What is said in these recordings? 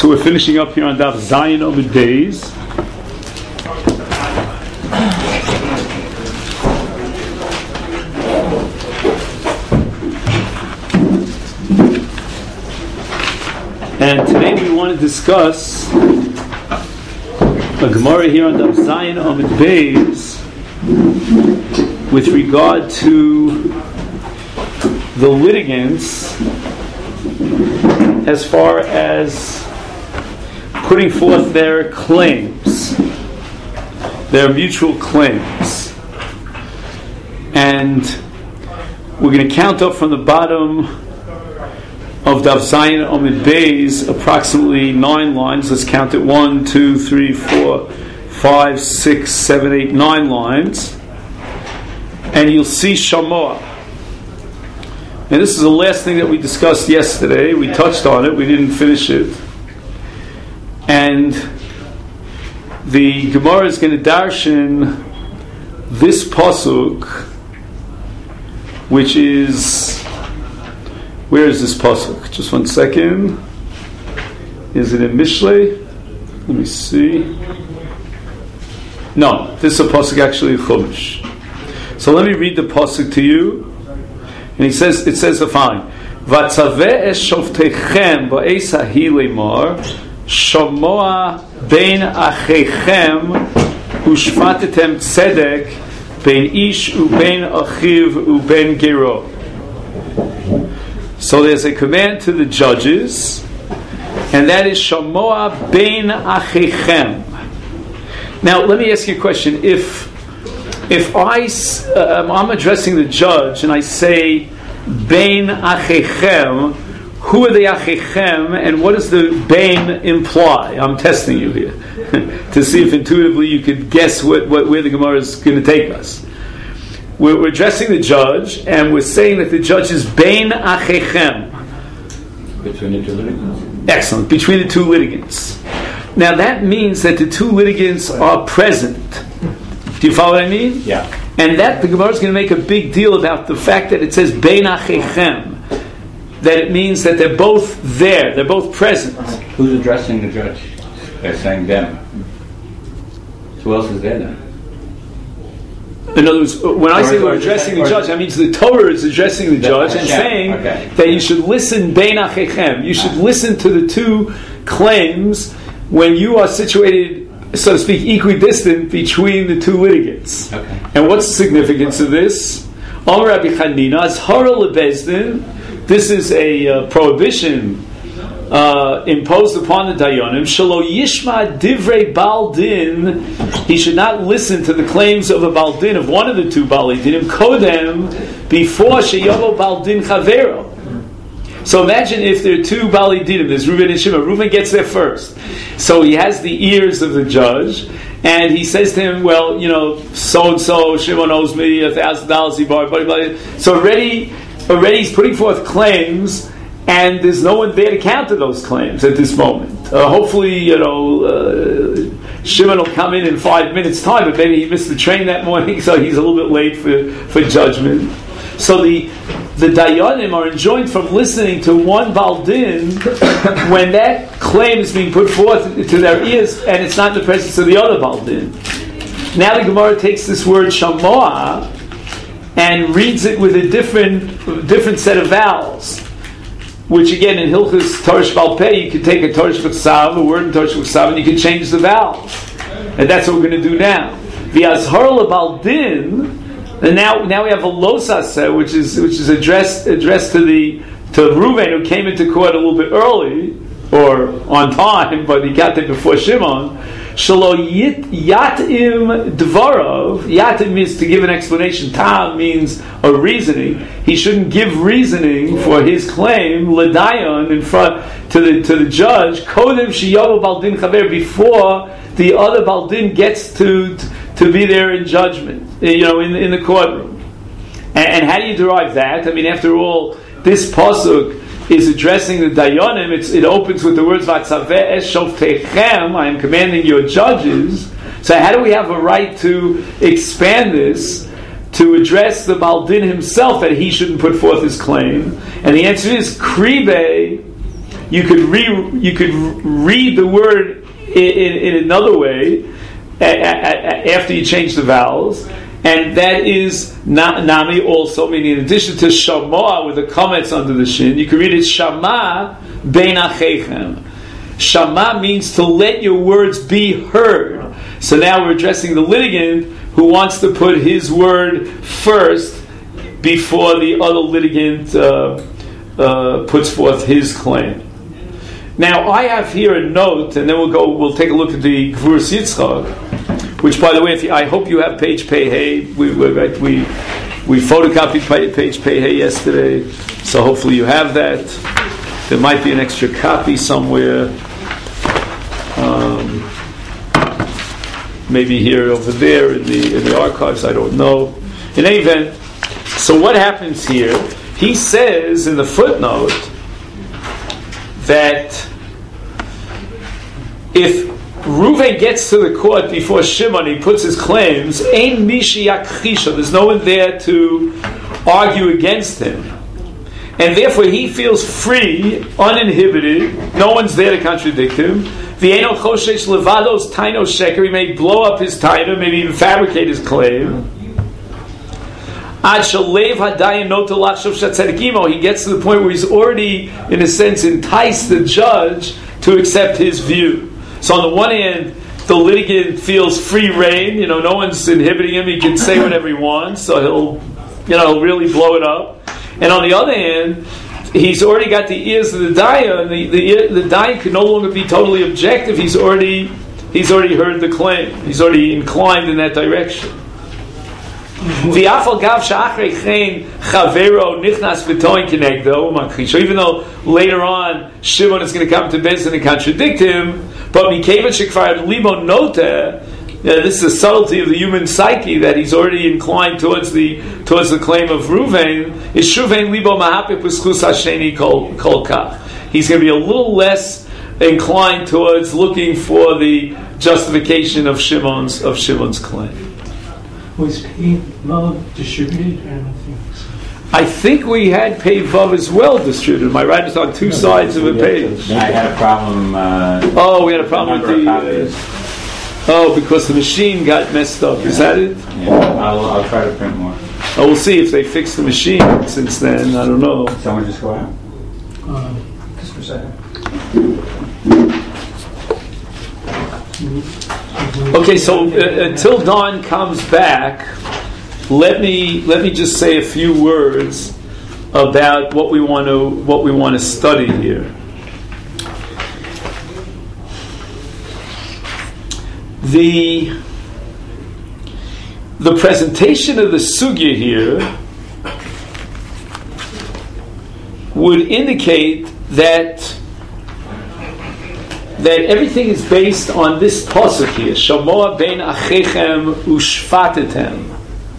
So we're finishing up here on Daf Zayin Amud Beis. And today we want to discuss a Gemara here on Daf Zayin Amud Beis with regard to the litigants as far as putting forth their claims, their mutual claims. And we're going to count up from the bottom of Daf Zayin Amud Beis approximately 9 lines. Let's count it 1, 2, 3, 4, 5, 6, 7, 8, 9 lines. And you'll see Shamoah. And this is the last thing that we discussed yesterday. We touched on it, we didn't finish it. And the Gemara is going to darshan this pasuk, which is, where is this pasuk? Just 1 second. Is it in Mishlei? Let me see. No, this is a pasuk actually in Chumash. So let me read the pasuk to you. And it says the following: Vatzaveh es shoftechem ba'es hahi lemar shamoa bein achechem ushvatetem tzedek bein ish ubein achiv ubein gero. So there's a command to the judges, and that is shamoa bein achechem. Now let me ask you a question. If I'm addressing the judge and I say Bein Achechem, who are the Achechem and what does the Bein imply? I'm testing you here to see if intuitively you could guess where the Gemara is going to take us. We're addressing the judge and we're saying that the judge is Bein Achechem. Between the two litigants. Excellent, between the two litigants. Now that means that the two litigants are present. Do you follow what I mean? Yeah. And that the Gemara is going to make a big deal about the fact that it says Bein Achechem, that it means that they're both there, they're both present. Who's addressing the judge? They're saying them. Who else is there then? In other words, when I say we're addressing the judge, that means the Torah is addressing the judge and saying that you should listen Bein Achechem. You should listen to the two claims when you are situated, so to speak, equidistant between the two litigants. Okay. And what's the significance of this? Amar Rabbi Chanina, Azhara lebezdin. This is a prohibition imposed upon the Dayanim. Shelo yishma divrei Baal Din. He should not listen to the claims of a Baal Din, of one of the two Baalei Dinim, kodem, before sheyovo Baal Din chavero. So imagine if there are two Baalei Dinim, there's Reuven and Shimon. Reuven gets there first. So he has the ears of the judge, and he says to him, well, so-and-so, Shimon owes me $1,000, he borrowed, blah, blah, blah. So already he's putting forth claims, and there's no one there to counter those claims at this moment. Hopefully, Shimon will come in 5 minutes' time, but maybe he missed the train that morning, so he's a little bit late for judgment. So the Dayanim are enjoined from listening to one Baal Din when that claim is being put forth to their ears and it's not in the presence of the other Baal Din. Now the Gemara takes this word Shamoah and reads it with a different set of vowels, which again in Hilchos Torah Sheba'al Peh you can take a Torah Sheba'al, a word in Torah Sheba'al, and you can change the vowels. And that's what we're going to do now. The Azhar LeBaal Din. And now we have a losaseh, which is addressed to Reuven, who came into court a little bit early or on time, but he got there before Shimon. Shelo yatim dvarov. Yatim means to give an explanation. Tam means a reasoning. He shouldn't give reasoning for his claim ledayon in front to the judge. Kodem sheyovo Baal Din chaver, before the other Baal Din gets to be there in judgment, in the courtroom. And how do you derive that? I mean, after all, this pasuk is addressing the Dayanim. It opens with the words Vatzaveh es shoftechem. I am commanding your judges. So how do we have a right to expand this to address the Baal Din himself that he shouldn't put forth his claim? And the answer is Kribe you could read the word in another way after you change the vowels, and that is nami also, meaning in addition to shama with the comments under the shin, you can read it shama bein acheichem. Shama means to let your words be heard. So now we're addressing the litigant who wants to put his word first before the other litigant puts forth his claim. Now I have here a note, and then we'll take a look at the Gvuras Yitzchak, which, by the way, I hope you have page Pei Hey. We photocopied page Pei Hey yesterday, so hopefully you have that. There might be an extra copy somewhere. Maybe here, over there, in the archives, I don't know. In any event, so what happens here? He says in the footnote that if Reuven gets to the court before Shimon, he puts his claims, Ein mishi yakchisha, there's no one there to argue against him. And therefore he feels free, uninhibited, no one's there to contradict him. V'eno choshesh levados taino sheker, he may blow up his taina, maybe even fabricate his claim. Ad shalev hadayin nota lachshav shatzedekimo, he gets to the point where he's already, in a sense, enticed the judge to accept his view. So on the one hand, the litigant feels free reign, no one's inhibiting him, he can say whatever he wants, so he'll really blow it up. And on the other hand, he's already got the ears of the dayan, and the dayan can no longer be totally objective. He's already heard the claim. He's already inclined in that direction. Even though later on Shimon is going to come to Beis and contradict him, but this is the subtlety of the human psyche, that he's already inclined towards the claim of Reuven. Is Shuvein libo mahapik b'schus hasheni kol kach. He's going to be a little less inclined towards looking for the justification of Shimon's claim. Was Pei Vav distributed? I don't think so. I think we had Pei Vav as well distributed. My right is on two sides of a page. I had a problem. We had a problem with the. Because the machine got messed up. Yeah. Is that it? Yeah, I'll try to print more. We'll see if they fixed the machine since then. I don't know. Someone just go out. Just for a second. Okay, so until Don comes back, let me just say a few words about what we want to study here. The presentation of the sugya here would indicate that everything is based on this pasuk here, Shamoa bein achechem ushfatetem.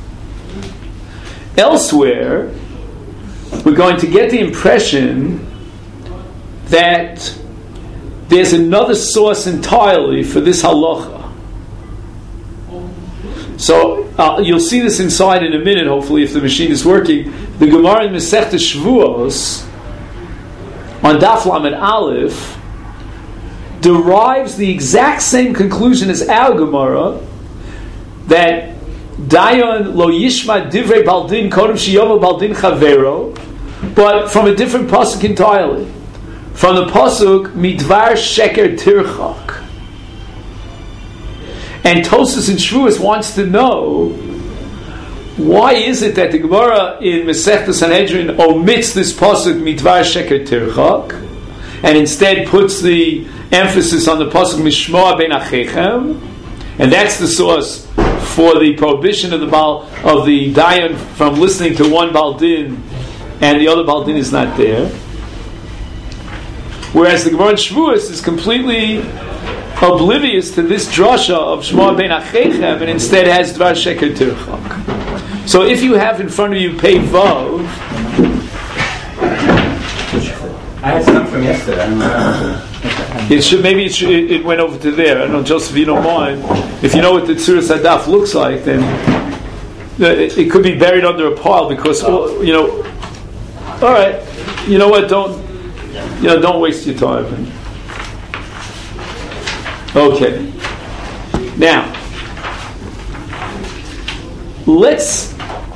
Elsewhere, we're going to get the impression that there's another source entirely for this halacha. So you'll see this inside in a minute, hopefully, if the machine is working. The Gemara in Masechta Shavuos on Daf Lamed Aleph derives the exact same conclusion as our Gemara, that Dayan lo yishma divrei baldin kodem sheyoma baldin chavero, but from a different pasuk entirely, from the pasuk midvar sheker tirchak. And Tosas in Shavuos wants to know, why is it that the Gemara in Masechta Sanhedrin omits this pasuk midvar sheker tirchak and instead puts the emphasis on the pasuk mishmoa ben achechem, and that's the source for the prohibition of the dayan from listening to one baldin and the other baldin is not there. Whereas the Gemara in Shavuos is completely oblivious to this drasha of Shmoa ben achechem and instead has dvar sheker tirchak. So if you have in front of you Pei Vav, I had some from yesterday. I don't know. It went over to there. I don't know, Joseph, if you don't mind. If you know what the Tzuras Hadaf looks like, then it could be buried under a pile because, All right, you know what? don't waste your time. Okay. Now, let's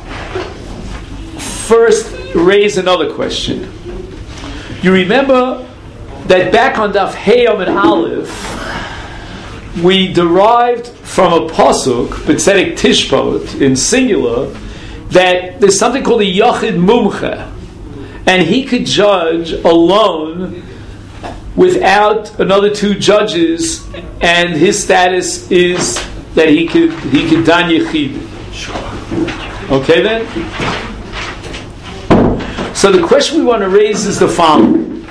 first raise another question. You remember that back on Daf Hey Amud Aleph, we derived from a pasuk, B'tzedek Tishbot, in singular, that there's something called a Yachid Mumche, and he could judge alone without another two judges, and his status is that he could dan Yechid. Okay then? So the question we want to raise is the following.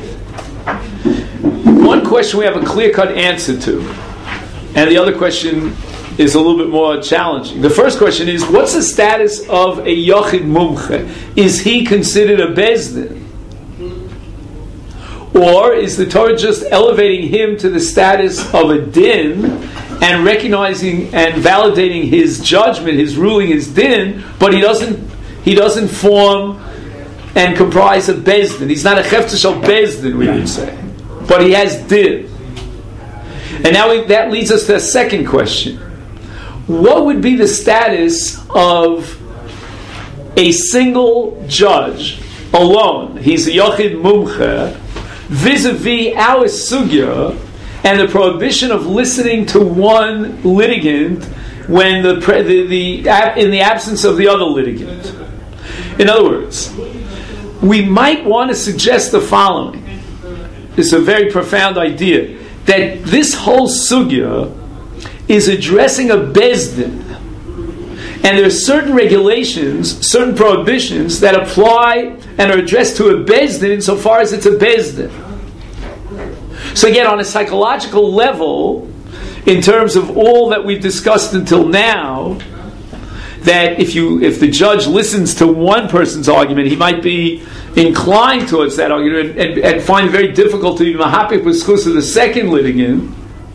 One question we have a clear-cut answer to, and the other question is a little bit more challenging. The first question is, what's the status of a Yachid Mumche? Is he considered a Bezdin? Or is the Torah just elevating him to the status of a din and recognizing and validating his judgment, his ruling, his din, but he doesn't form and comprise a Bezdin. He's not a Hefzer Shel Bezdin, we would say. But he has din. And now that leads us to a second question. What would be the status of a single judge alone? He's a Yachid Mumche, vis-a-vis our sugya and the prohibition of listening to one litigant when in the absence of the other litigant. In other words, we might want to suggest the following. It's a very profound idea, that this whole sugya is addressing a bezdin, and there are certain regulations, certain prohibitions that apply and are addressed to a bezdin insofar as it's a bezdin. So again, on a psychological level, in terms of all that we've discussed until now, that if the judge listens to one person's argument, he might be inclined towards that argument and find it very difficult to be mahapik with schus of the second litigant.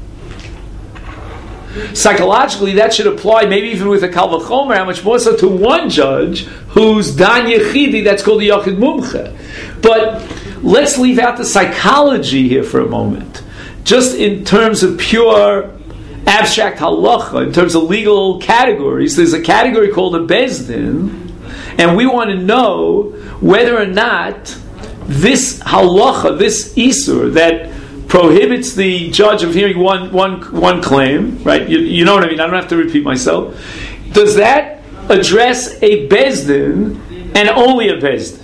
Psychologically, that should apply maybe even with a kal v'chomer, how much more so to one judge who's dan yechidi, that's called the Yachid Mumche. But let's leave out the psychology here for a moment. Just in terms of pure abstract halacha, in terms of legal categories, there's a category called a bezdin, and we want to know whether or not this halacha, this isur that prohibits the judge of hearing one claim, right? You know what I mean? I don't have to repeat myself. Does that address a bezdin and only a bezdin?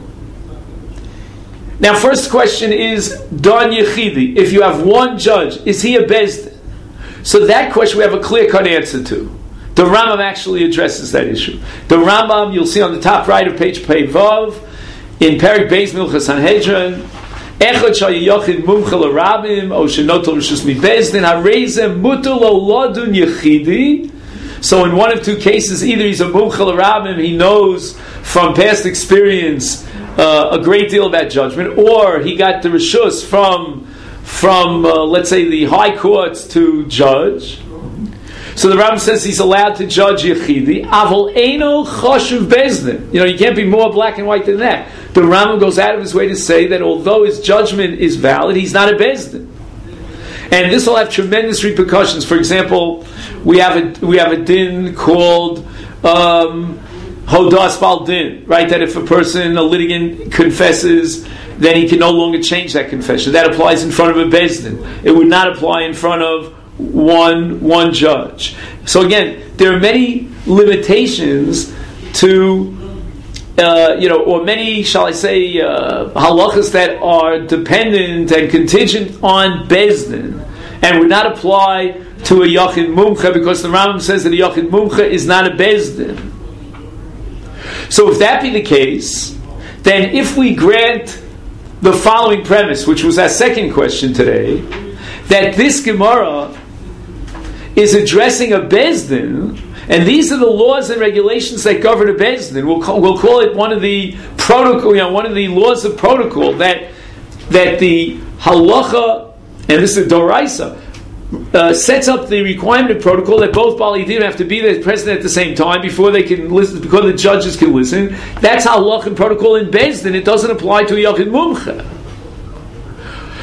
Now, first question is dan yechidi. If you have one judge, is he a bezdin? So that question we have a clear-cut answer to. The Rambam actually addresses that issue. The Rambam, you'll see on the top right of page Pei Vav, in Perek Beis Milchas Sanhedrin, Echad Shayachid Mumche LaRabim, O Shenotel Rishus MiBezdin, Harezem Mutul Lo Ladun Yechidi. So in one of two cases, either he's a Mumche LaRabim, he knows from past experience a great deal about judgment, or he got the Rishus from let's say the high courts to judge. So the Rambam says he's allowed to judge Yechidi. Avol Eino Choshev Bezdin. You can't be more black and white than that. The Rambam goes out of his way to say that although his judgment is valid, he's not a Bezdin. And this will have tremendous repercussions. For example, we have a din called Hodas Bal Din, right? That if a litigant confesses, then he can no longer change that confession. That applies in front of a Bezdin. It would not apply in front of one judge. So again, there are many limitations to, or many, shall I say, halachas that are dependent and contingent on Bezdin, and would not apply to a Yachid Mumche, because the Rambam says that a Yachid Mumche is not a Bezdin. So if that be the case, then if we grant the following premise, which was our second question today, that this Gemara is addressing a Bezdin, and these are the laws and regulations that govern a Bezdin. We'll call it one of the protocol, one of the laws of protocol that the halacha, and this is a doraisa, sets up the requirement of protocol that both Bali Din have to be there present at the same time before they can listen, because the judges can listen. That's halacha and protocol in Bezdin. It doesn't apply to a Yachid Mumche.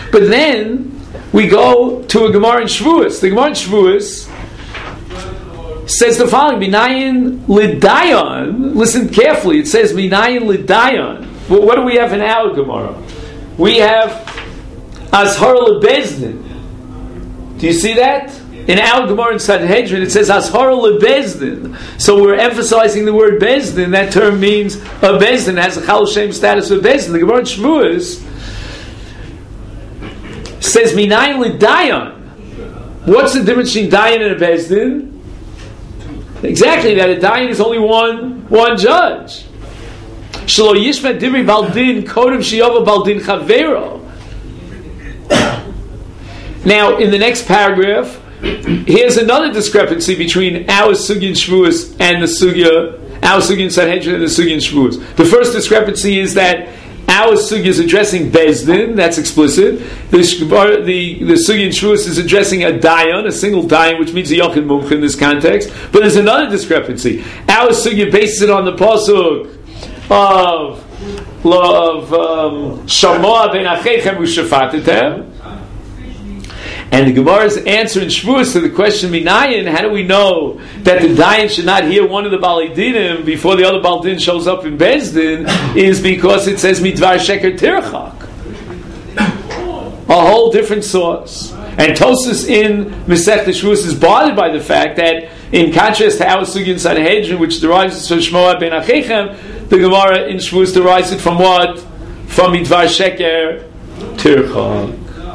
But then we go to a Gemara in Shavuos. The Gemara in Shavuos says the following: Minayin Lidayon. Listen carefully. It says Minayin Lidayon. Well, what do we have in our Gemara? We have Azhar Lebezdin. Do you see that? In our Gemara in Sanhedrin, it says Azhar Lebezdin. So we're emphasizing the word Bezdin. That term means a Bezdin. It has a Chal Shem status of Bezdin. The Gemara in Shavuos says Minayin Lidayon. What's the difference between Dayan and a Bezdin? Exactly that. A Dayan is only one judge. Shelo Yishma Divri Baldin Kodem Shiyova Baldin Chavero. Now, in the next paragraph, here's another discrepancy between our Sugya in Shavuos and the Sugya, our Sugya in Sanhedrin and the Sugya in Shavuos. The first discrepancy is that our Sugya is addressing Bezdin, that's explicit. The Sugya in Shavuos is addressing a Dayan, a single Dayan, which means a Yochid Mumch in this context. But there's another discrepancy. Our Sugya bases it on the Pasuk of Shamoah ben Acheichem u'Shafatetem. And the Gemara's answer in Shavuos to the question Minayin, how do we know that the Dayan should not hear one of the Balei Dinim before the other Balei Din shows up in Bezdin, is because it says Midvar Sheker Tirchak. A whole different source. And Tosfos in Masechta Shavuos is bothered by the fact that, in contrast to our Sugya in Sanhedrin, which derives from Shmoah ben Acheichem, the Gemara in Shavuos derives it from what? From Midvar Sheker Tirchak.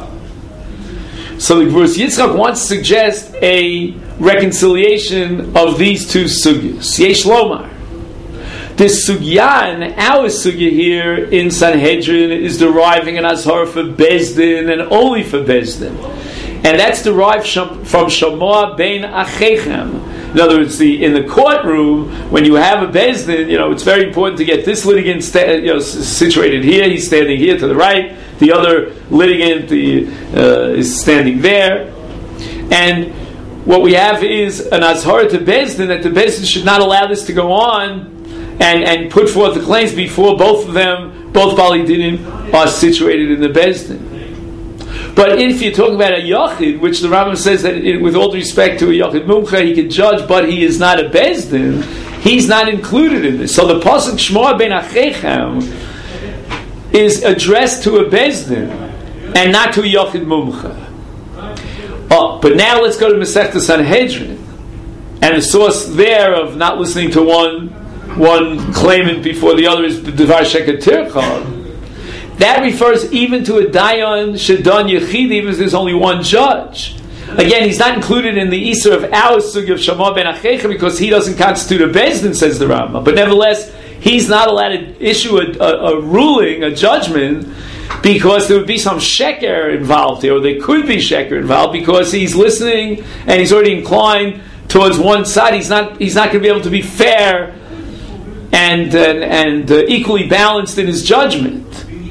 So the Gvurus Yitzchak wants to suggest a reconciliation of these two sugyas. Yesh Lomar. This sugya and our sugya here in Sanhedrin is deriving an azhar for Bezdin and only for Bezdin. And that's derived from Shamoah ben Acheichem. In other words, in the courtroom, when you have a Bezdin, it's very important to get this litigant situated here. He's standing here to the right. The other litigant is standing there. And what we have is an azhar to Bezdin, that the Bezdin should not allow this to go on and put forth the claims before both Balei Dinim are situated in the Bezdin. But if you're talking about a Yachid, which the Rambam says that with all due respect to a Yachid Mumcha, he can judge, but he is not a Bezdin, he's not included in this. So the Pasuk Shmoah ben Acheichem is addressed to a Bezdin and not to a Yachid Mumcha. But now let's go to Masechta Sanhedrin, and the source there of not listening to one claimant before the other is Devar Sheker Tirchak. That refers even to a Dayan Shadon Yechid, even if there's only one judge. Again, he's not included in the Isser of our Sugya of Shamoah ben Acheichem because he doesn't constitute a Bezdin, says the Rambam. But nevertheless, he's not allowed to issue a ruling, a judgment, because there would be some sheker involved here, or there could be sheker involved, because he's listening and he's already inclined towards one side. He's not going to be able to be fair and equally balanced in his judgment.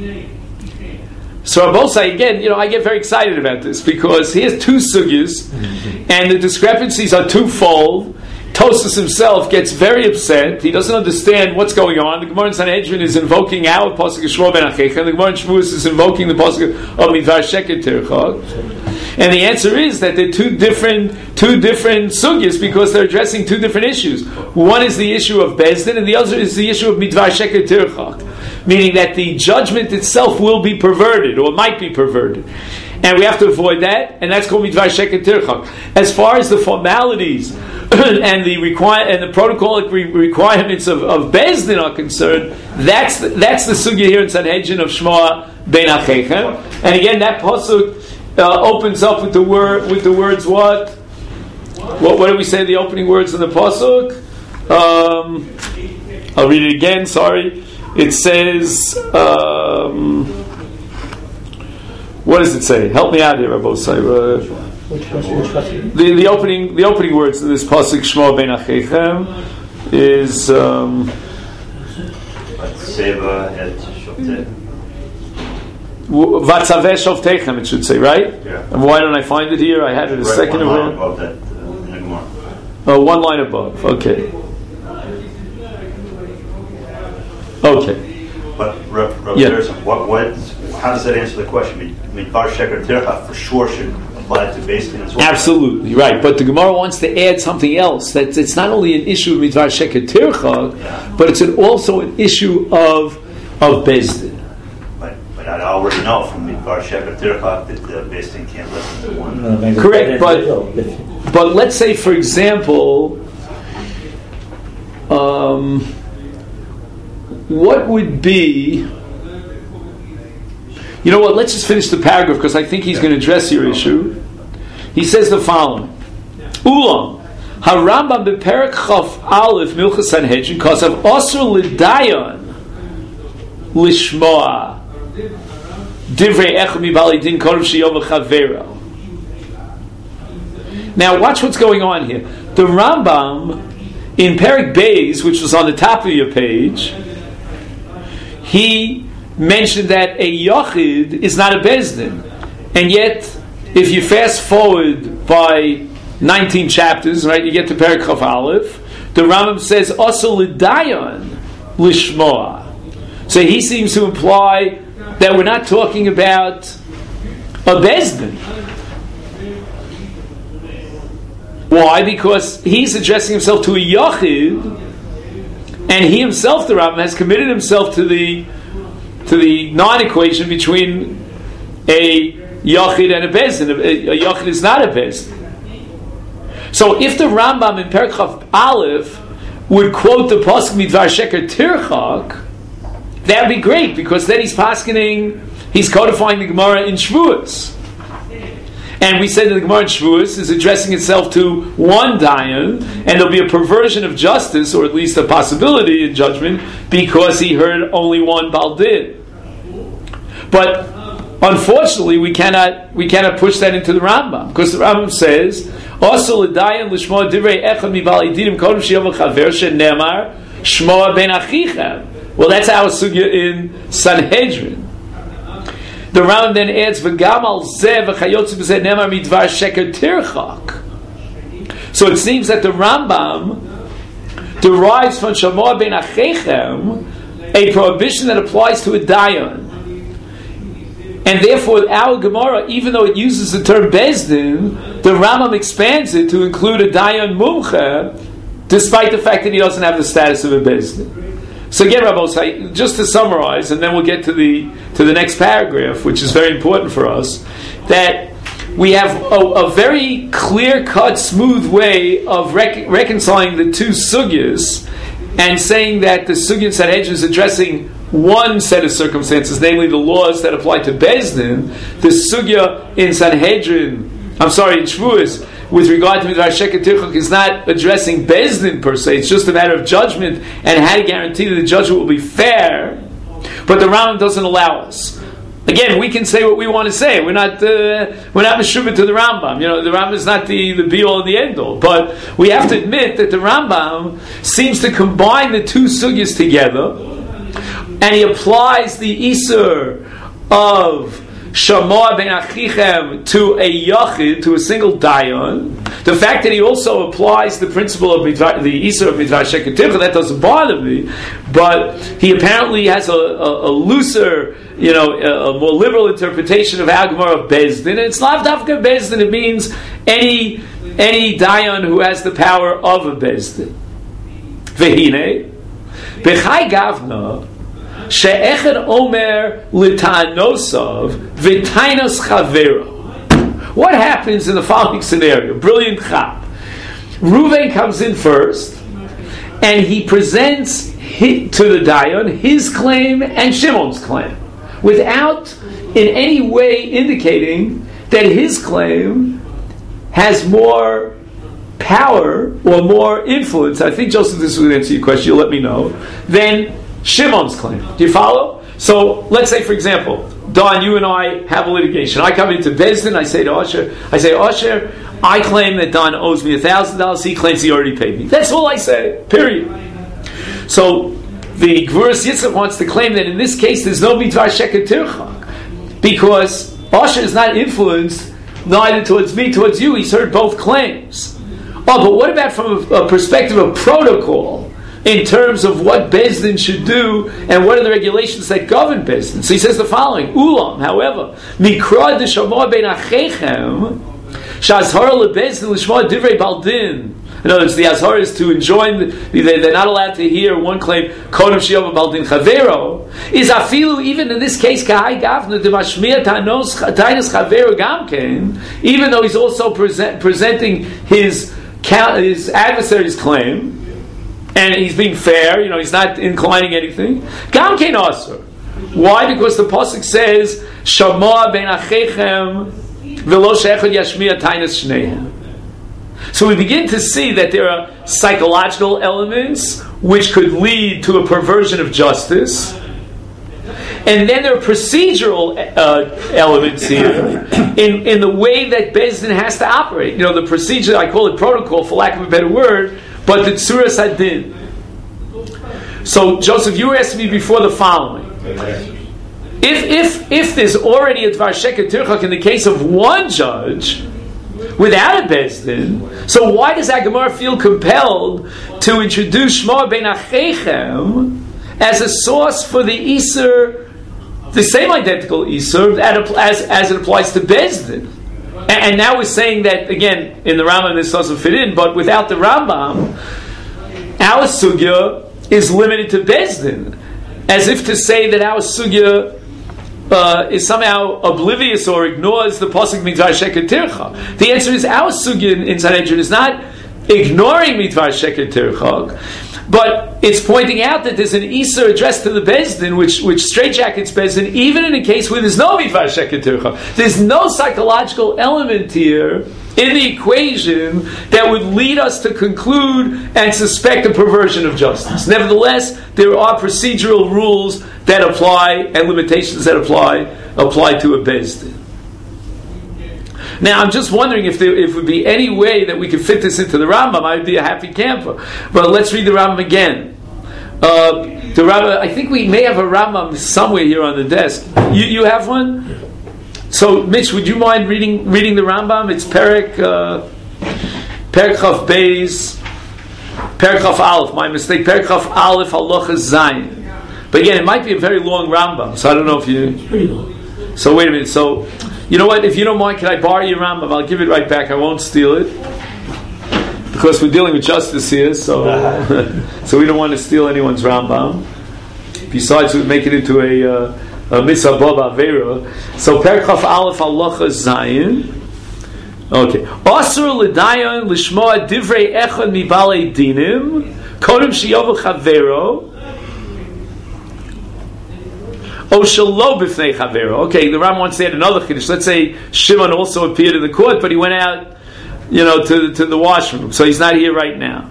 So Rabosai, again, I get very excited about this because he has two sugyas, and the discrepancies are twofold. Tosfos himself gets very upset. He doesn't understand what's going on. The Gemara in Sanhedrin is invoking our pasuk of Shmoah ben Acheichem. The Gemara in Shavuos is invoking the pasuk of Midvar Sheker Tirchak. And the answer is that they're two different sugyas because they're addressing two different issues. One is the issue of Bezdin, and the other is the issue of Midvar Sheker Tirchak, meaning that the judgment itself will be perverted or might be perverted. And we have to avoid that, and that's called Midvar Sheker Tirchak. As far as the formalities and the protocolic requirements of Bezdin are concerned, that's the sugya here in Sanhedrin of Shmoah ben Acheichem. And again, that pasuk opens up with the words what? What do we say? The opening words in the pasuk. I'll read it again. Sorry, it says. What does it say? Help me out here, Rabosai. The opening words of this pasuk Shmoah ben Acheichem is Vatzaveh Shovteichem, it should say, right? Yeah. And why don't I find it here? I had it a second ago. Above that, one line above. Okay. Okay. But Yeah. how does that answer the question? Midvar Sheker Tircha for sure should apply to Beis Din as well. Absolutely, right. But the Gemara wants to add something else. That it's not only an issue of Midvar Sheker Tircha, but it's also an issue of Beis Din. But I already know from Midvar Sheker Tircha that the Beis Din can't listen to one. Correct, but let's say, for example, what would be... You know what, let's just finish the paragraph because I think he's going to address your issue. He says the following. Ulam, HaRambam bePerek Chaf Aleph Milchas Sanhedrin because of Osur L'dayan Lishmoa Divrei Echad Mibali Din Kodev Sheyom V'Chavero. Now watch what's going on here. The Rambam in Perek Beis, which was on the top of your page, he mentioned that a Yachid is not a Beis Din. And yet, if you fast forward by 19 chapters, right, you get to Perek Chaf Aleph, the Rambam says, Osur L'dayan Lishmoa. So he seems to imply that we're not talking about a Beis Din. Why? Because he's addressing himself to a Yachid, and he himself, the Rambam, has committed himself to the non-equation between a Yachid and a Beis Din. A Yachid is not a Beis Din. So if the Rambam in Perek Chaf Aleph would quote the pasuk Midvar Sheker Tirchak, that would be great, because then he's codifying the Gemara in Shavuos. And we said that the Gemara in Shavuos is addressing itself to one Dayan, and there'll be a perversion of justice, or at least a possibility in judgment, because he heard only one Baldin. But unfortunately, we cannot push that into the Rambam, because the Rambam says, "Osur l'dayan l'shmoa divrei echad mibali dinim kodem sheyom v'chaver shenemar shmoa ben achichem." Well, that's our sugya in Sanhedrin. The Rambam then adds, "V'gam al zeh v'chayotzu b'zeh nemar midvar sheker tirchak." So it seems that the Rambam derives from shmoa ben achichem a prohibition that applies to a dayan. And therefore, our Gemara, even though it uses the term Beis Din, the Rambam expands it to include a Dayan Mumche, despite the fact that he doesn't have the status of a Beis Din. So again, Rabbi, just to summarize, and then we'll get to the next paragraph, which is very important for us, that we have a very clear-cut, smooth way of reconciling the two sugyas, and saying that the sugya in Sanhedrin is addressing one set of circumstances, namely the laws that apply to Beis Din. The sugya in Sanhedrin, in Shavuos, with regard to Midvar Sheker Tirchak, is not addressing Beis Din per se. It's just a matter of judgment and how to guarantee that the judgment will be fair. But the Rambam doesn't allow us. Again, we can say what we want to say. We're not meshubit to the Rambam. You know, the Rambam is not the be all and the end all. But we have to admit that the Rambam seems to combine the two sugyas together, and he applies the Isur of Shamoa ben Achichem to a Yachid, to a single Dayan. The fact that he also applies the principle of the Isur of Midvar Sheker Tirchak, that doesn't bother me, but he apparently has a looser, a more liberal interpretation of our Gemara of Beis Din. And it's lav dafka Beis Din, it means any Dayan who has the power of a Beis Din. Vehine, Bechai Gavna, She'echad Omer L'Ta'anosav V'Tainos Chavero. What happens in the following scenario? Brilliant chap. Reuven comes in first, and he presents to the Dayan his claim and Shimon's claim, without in any way indicating that his claim has more power or more influence. I think, Joseph, this will answer your question, you'll let me know, than Shimon's claim. Do you follow? So let's say, for example, Don, you and I have a litigation. I come into Beis Din, I say to Asher, I claim that Don owes me $1,000, he claims he already paid me. That's all I say, period. So the Gvuras Yitzchak wants to claim that in this case there's no Midvar Sheker Tirchak, because Asher is not influenced neither towards me, towards you. He's heard both claims. Oh, but what about from a perspective of protocol? in terms of what Beis Din should do and what are the regulations that govern Beis Din. So he says the following: Ulam, however, mikra d'shamor ben achechem shazhar lebeis din l'shmor divrei baldin. In other words, the azhar is to enjoin. They're not allowed to hear one claim. Kodem shiyov baldin chavero is afilu, even in this case kahai gavna demashmir tanos tainas chavero gamken. Even though he's also presenting his adversary's claim. And he's being fair, he's not inclining anything. Gam kein aser. Why? Because the pasuk says, "Shama ben achechem v'lo she'echad yashmiya tainas shnehem." So we begin to see that there are psychological elements which could lead to a perversion of justice, and then there are procedural elements here in the way that Beis Din has to operate. The procedure, I call it protocol, for lack of a better word. But the Tzuras Hadin. So, Joseph, you were asking me before the following: if there's already a Dvar Sheker Tirchak in the case of one judge without a Beis Din, so why does Gemara feel compelled to introduce Shma ben Achechem as a source for the Isur, the same identical Isur as it applies to Beis Din? And now we're saying that, again, in the Rambam this doesn't fit in, but without the Rambam, our sugya is limited to Beis Din, as if to say that our sugya is somehow oblivious or ignores the pasuk Midvar Sheker Tirchak. The answer is our sugya in Sanhedrin is not ignoring Midvar Sheker Tirchak, but it's pointing out that there's an Isur addressed to the Beis Din, which straitjackets Beis Din, even in a case where there's no Midvar Sheker Tirchak. There's no psychological element here in the equation that would lead us to conclude and suspect a perversion of justice. Nevertheless, there are procedural rules that apply and limitations that apply to a Beis Din. Now, I'm just wondering if there would be any way that we could fit this into the Rambam. I would be a happy camper. But let's read the Rambam again. The Rambam, I think we may have a Rambam somewhere here on the desk. You have one? So, Mitch, would you mind reading the Rambam? It's Perek Chaf Beis, Perek Chaf Aleph. My mistake. Perek Chaf Aleph Halacha Zayin. But again, it might be a very long Rambam, so I don't know if you. It's pretty long. So wait a minute. So, you know what? If you don't mind, can I borrow your Rambam? I'll give it right back. I won't steal it because we're dealing with justice here. So, so we don't want to steal anyone's Rambam. Besides, we make it into a mitzvah baba avera. So, Perek Chaf Aleph Halacha Zayin. Okay. Asur l'dayan l'shmoa divrei echad mibalei dinim kodem sheyovu chavero. Oh, shalo b'fnei chavero. Okay, the Ram wants to add another chiddush. Let's say Shimon also appeared in the court, but he went out, to the washroom, so he's not here right now.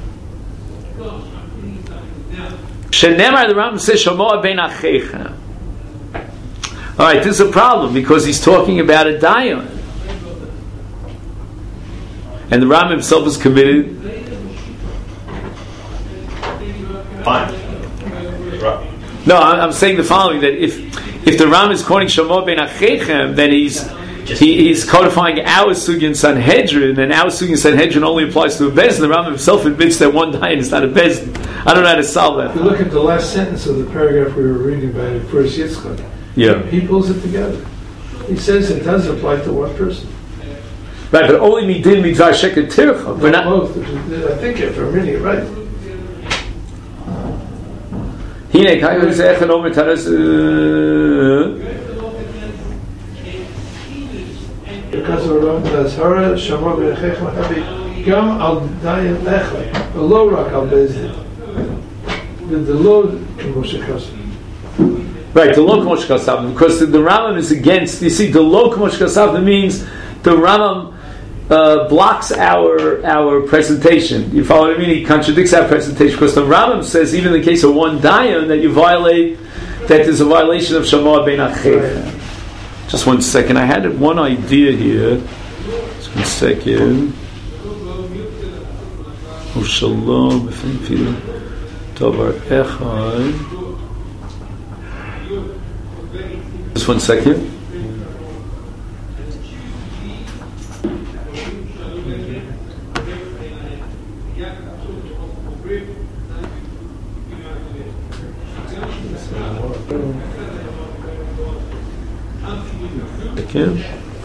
Shenemar, the Ram says Shamoa ben Achecha. All right, this is a problem because he's talking about a dayan, and the Ram himself is committed. Fine. No, I'm saying the following: that if the Ram is quoting Shamoa ben Achechem, then he's codifying our sugya in Sanhedrin, and our sugya in Sanhedrin only applies to a Beis Din. The Ram himself admits that one dayan is not a Beis Din. I don't know how to solve that. If you look at the last sentence of the paragraph we were reading about it, first Yitzchak, he pulls it together. He says it does apply to one person. Right, but only midin midvar sheker tircha. We're not both. I think if I'm reading it right. Hine kayo zechen omer taras. Because of the Zahara, Shamor B'Echechem Habi, Gam Al Dayan Echad, the low rock Al Beis Din, the low Moshe Kasav. Right, the low Moshe Kasav, because the Rambam is against. You see, the low Moshe Kasav means the Rambam blocks our presentation. You follow what I mean? He contradicts our presentation because the Rambam says even in the case of one dayan that there's a violation of Shamor ben Achechem. Just 1 second. I had one idea here. Just 1 second. Oh, shalom. Tovar echad. Just 1 second. Again.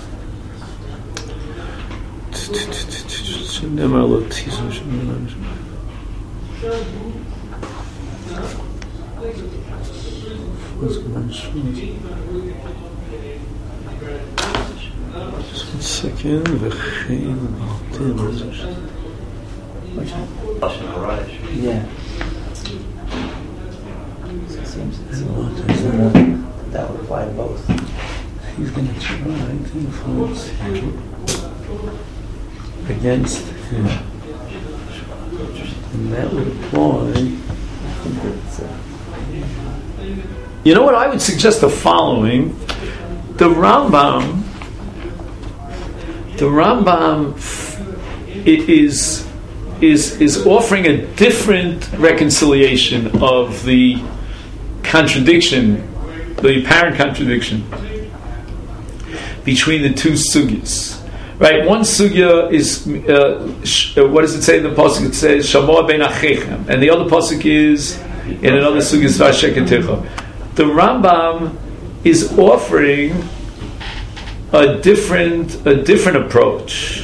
Just 1 second. Yeah. So it seems that would apply to both. He's going to try to influence him against him. And that would apply. You know what? I would suggest the following. The Rambam is offering a different reconciliation of the contradiction, the apparent contradiction between the two sugyas. Right? One sugya is what does it say in the pasuk? It says Shamoah ben Achechem, and the other pasuk is in another sugya Vasheketicha. The Rambam is offering a different approach,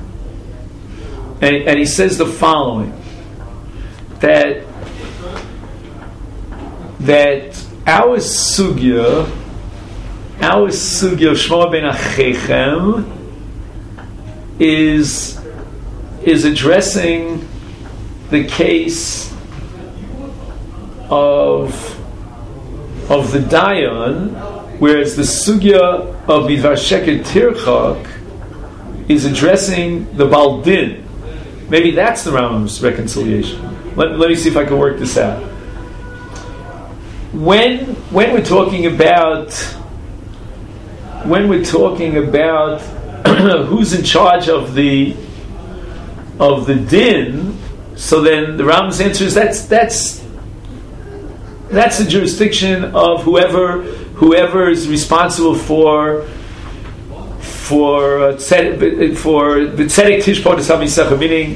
and he says the following: that our sugya Shmoah ben Achechem is addressing the case of the Dayan, whereas the sugya of Midvar Sheker Tirchak is addressing the Baldin. Maybe that's the Rambam's reconciliation. Let me see if I can work this out. When we're talking about who's in charge of the din, so then the Rambam's answer is that's the jurisdiction of whoever is responsible for tzedek tishpot esamisecha, meaning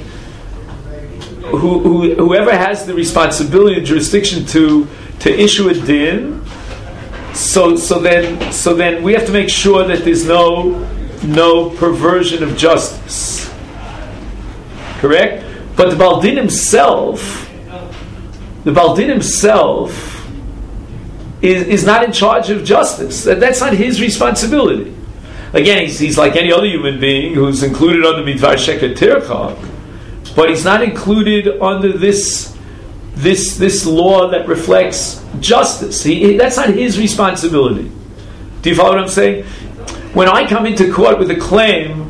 whoever has the responsibility and jurisdiction to issue a din. So then we have to make sure that there's no perversion of justice. Correct? But the Baldin himself is not in charge of justice. That's not his responsibility. Again, he's like any other human being who's included under Midvar Sheker Tirchak, but he's not included under this law that reflects justice. That's not his responsibility. Do you follow what I'm saying? When I come into court with a claim,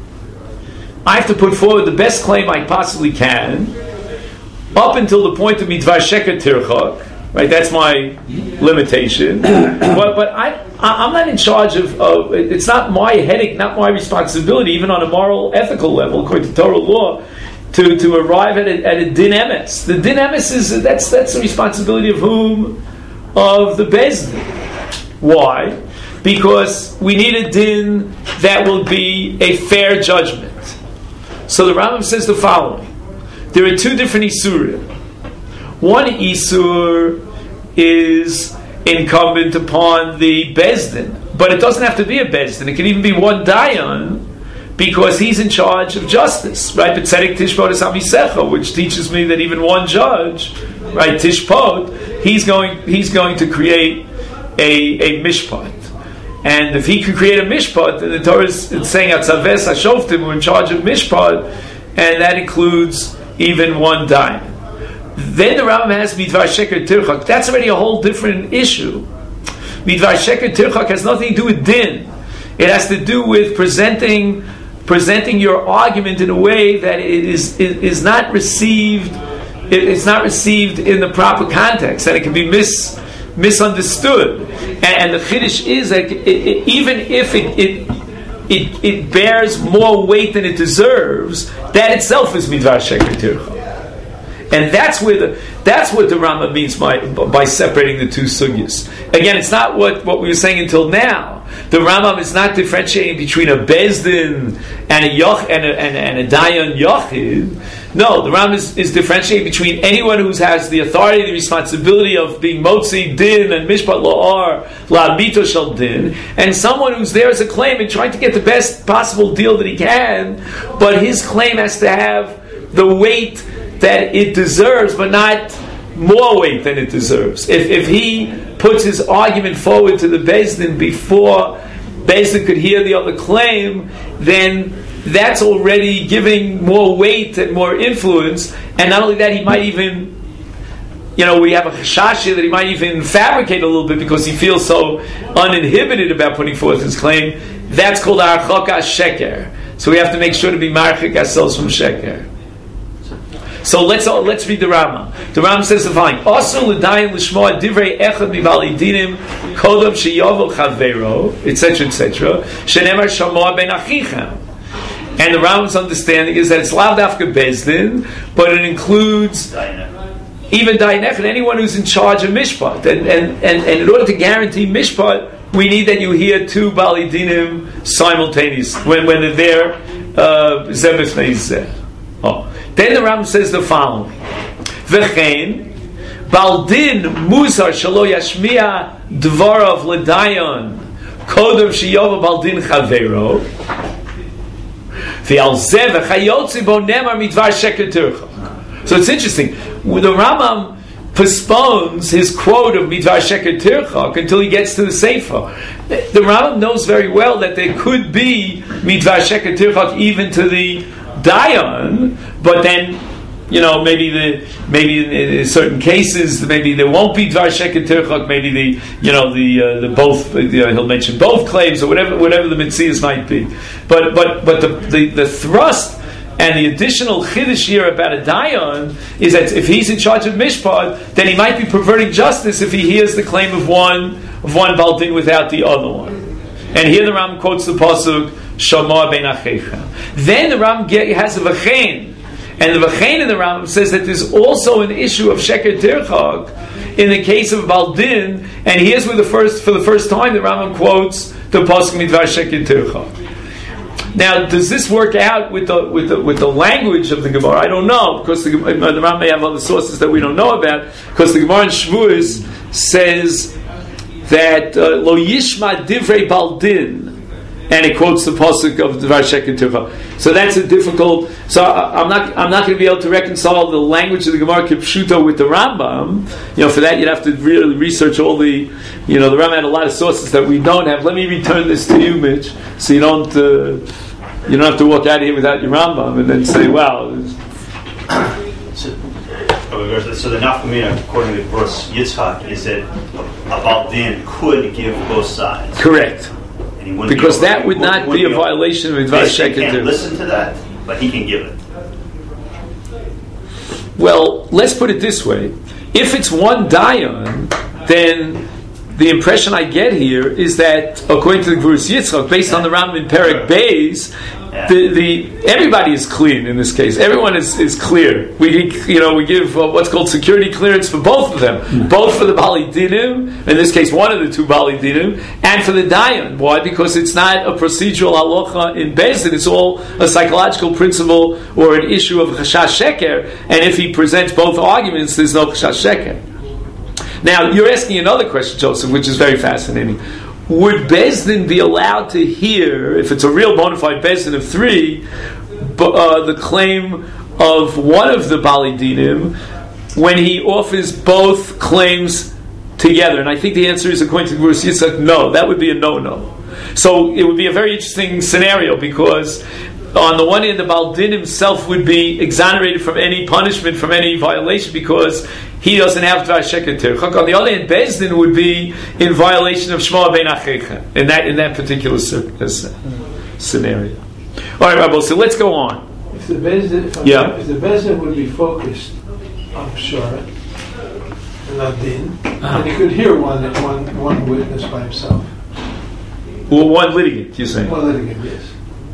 I have to put forward the best claim I possibly can, up until the point of Midvar Sheker Tirchak. Right, that's my limitation. But I'm not in charge of. It's not my headache, not my responsibility, even on a moral, ethical level, according to Torah law, to arrive at a din emes. The din emes is that's the responsibility of whom? Of the Beis Din. Why? Because we need a din that will be a fair judgment. So the Rambam says the following: there are two different isurim. One isur is incumbent upon the Beis Din, but it doesn't have to be a Beis Din. It can even be one dayan, because he's in charge of justice, right? But tzedek tishpot es amisecha, which teaches me that even one judge, right, tishpot, he's going to create a mishpat. And if he can create a mishpat, then the Torah is saying atzaves hashoftim, we're in charge of mishpat, and that includes even one dayan. Then the Rambam has Midvar Sheker Tirchak. That's already a whole different issue. Midvar Sheker Tirchak has nothing to do with din. It has to do with presenting your argument in a way that it is not received. It's not received in the proper context, and it can be misunderstood. And the chiddush is that even if it bears more weight than it deserves, that itself is Midvar Sheker Tirchak. And that's what the Rambam means by separating the two sugyas. Again, it's not what we were saying until now. The Rambam is not differentiating between a Bezdin and a Dayan Yochid. No, the Rambam is differentiating between anyone who has the authority, the responsibility of being Motzi Din and Mishpat La'ar La'amito Shal Din, and someone who's there as a claimant trying to get the best possible deal that he can, but his claim has to have the weight that it deserves, but not more weight than it deserves. If he puts his argument forward to the Beis Din before Beis Din could hear the other claim, then that's already giving more weight and more influence. And not only that, he might even, we have a chashash that he might even fabricate a little bit because he feels so uninhibited about putting forth his claim. That's called archoka sheker. So we have to make sure to be marchik ourselves from sheker. So let's read the Rambam. The Rambam says the following: Asur l'dayan l'shmoa divrei echad mivali dinim kodam sheyovel chavero, etc., etc. Shenemar shamoa ben achichem. And the Rambam's understanding is that it's lav dafka Beis Din, but it includes even dayan echad, anyone who's in charge of mishpat. And in order to guarantee mishpat, we need that you hear two bali dinim simultaneously when they're there. Zeh b'fnei zeh. Then the Rambam says the following: V'chein baldin musar shelo yashmiya dvarav l'dayan kodem sheyova baldin chavero v'al zeh v'chayotzi bo nemar midvar sheker tirchak. So it's interesting. The Rambam postpones his quote of midvar sheker tirchak until he gets to the Sefer. The Rambam knows very well that there could be midvar sheker tirchak even to the Dayan, but then maybe in certain cases maybe there won't be dvar sheker tirchak. Maybe the both he'll mention both claims or whatever the mitzias might be. But the thrust and the additional chiddush here about a Dayan is that if he's in charge of mishpat, then he might be perverting justice if he hears the claim of one baldin without the other one. And here the Ram quotes the pasuk Shama ben Achecha. Then the Ram has a v'chein, and the v'chein in the Ram says that there's also an issue of sheker tirchak in the case of baldin. And here's where for the first time the Ram quotes the pasuk midvar sheker tirchak. Now, does this work out with the language of the Gemara? I don't know, because the Ram may have other sources that we don't know about. Because the Gemara in Shavuos says that lo yishma divrei baldin, and it quotes the pasuk of Dvar Sheker Tirchak. So that's a difficult. So I'm not going to be able to reconcile the language of the Gemara Kipshuto with the Rambam. For that you'd have to really research all the. The Rambam had a lot of sources that we don't have. Let me return this to you, Mitch, so you don't have to walk out of here without your Rambam and then say, "Wow." So the nafkamina, according to verse Yitzchak, is that a baldin could give both sides. Correct. Because that would not be a violation of Dvar Sheker. He can't listen to that, but he can give it. Well, let's put it this way: if it's one dayan, then the impression I get here is that, according to the Gvurus Yitzchak, based on the Rambam in Perek Beis, everybody is clean in this case. Everyone is clear. We give what's called security clearance for both of them, both for the Bali Dinim, in this case one of the two Bali Dinim, and for the Dayan. Why? Because it's not a procedural halacha in Beis Din. It's all a psychological principle or an issue of chashash sheker. And if he presents both arguments, there's no chashash sheker. Now you're asking another question, Joseph, which is very fascinating. Would Beis Din be allowed to hear, if it's a real bona fide Beis Din of three, the claim of one of the Bali Dinim when he offers both claims together? And I think the answer is, according to the Gvurus Yitzchak, no. That would be a no-no. So it would be a very interesting scenario, because on the one hand, the Baldin himself would be exonerated from any punishment, from any violation, because he doesn't have Dvar Sheker Tirchak. On the other hand, Beis Din would be in violation of Shema ben Achecha in that particular scenario. All right, Rabbi, so let's go on. If the Beis Din would be focused on Pshara and not Din, and he could hear one witness by himself. Well, one litigant, you're saying? One litigant, yes.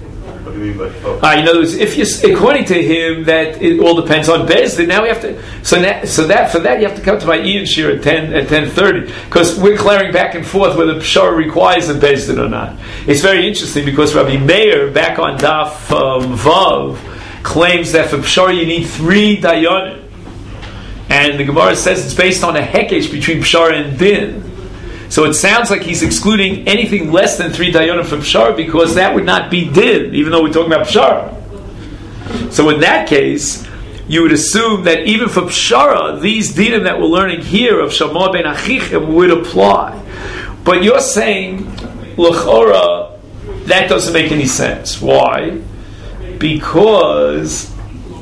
What do you mean by focus? In other words, if you, according to him, that it all depends on Bezdin. Now we have to. So that for that you have to come to my Ian Shir at 10:30 because we're clearing back and forth whether Pshara requires a Bezdin or not. It's very interesting because Rabbi Meir back on Daf Vav claims that for Pshara you need 3 dayanim, and the Gemara says it's based on a hekesh between Pshara and Din. So it sounds like he's excluding anything less than 3 dayanim from Pshara because that would not be Din, even though we're talking about Pshara. So in that case, you would assume that even for Pshara, these dinim that we're learning here of Shamor ben Achichem would apply. But you're saying, l'chora, that doesn't make any sense. Why? Because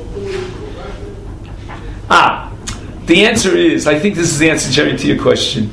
the answer is, I think this is the answer, Jerry, to your question.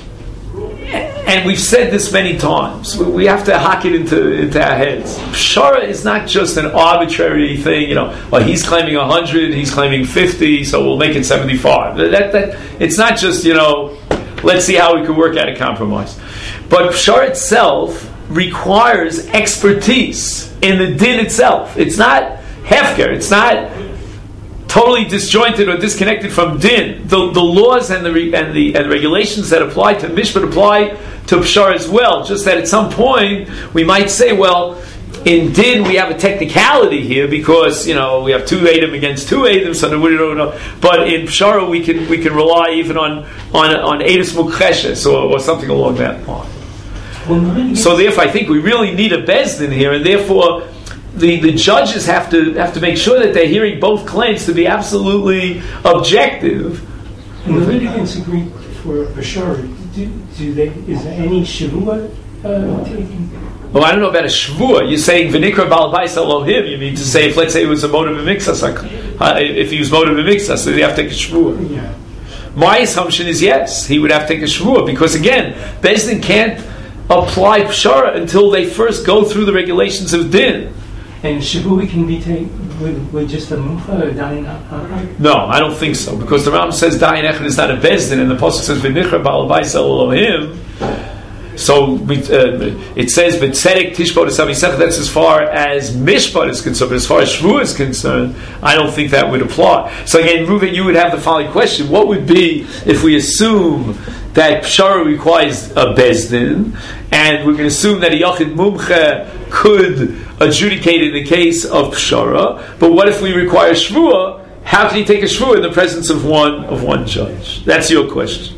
And we've said this many times. We have to hack it into our heads. Pshara is not just an arbitrary thing, well, he's claiming 100, he's claiming 50, so we'll make it 75. It's not just, let's see how we can work out a compromise. But Pshara itself requires expertise in the din itself. It's not hefker, it's not totally disjointed or disconnected from din. The laws and the regulations that apply to mishpat apply to Pshara as well. Just that at some point we might say, well, in din we have a technicality here because we have 2 Eidim against 2 Eidim, so we don't know. But in Pshara we can rely even on Eidus Mukcheshes or something along that line. So therefore, I think we really need a bezdin here, and therefore the judges have to make sure that they're hearing both claims to be absolutely objective. And the litigants agree for Pshara. Is there any shavua taken? Well, I don't know about a shvua. You're saying v'nikra bal bais Elohim. You mean to say, if let's say it was a motive of mixas, if he was motive of mixas, so you have to take a shvua. Yeah. My assumption is yes, he would have to take a shvua because again, Bezdin can't apply Pshara until they first go through the regulations of din. And shavua can be taken with just a mufa or dayin? No, I don't think so, because the Rambam says dayin echad is not a bezdin, and the pasuk says v'nichra ba'al bais Elohim. So it says v'tzedek tishbot esamisech. That's as far as mishpat is concerned, but as far as shvu is concerned, I don't think that would apply. So again, Reuven, you would have the following question: what would be if we assume that Pshara requires a bezdin, and we're going to assume that a yachid mumche could adjudicate in the case of Pshara, but what if we require shvua? How can he take a shvua in the presence of one judge? That's your question.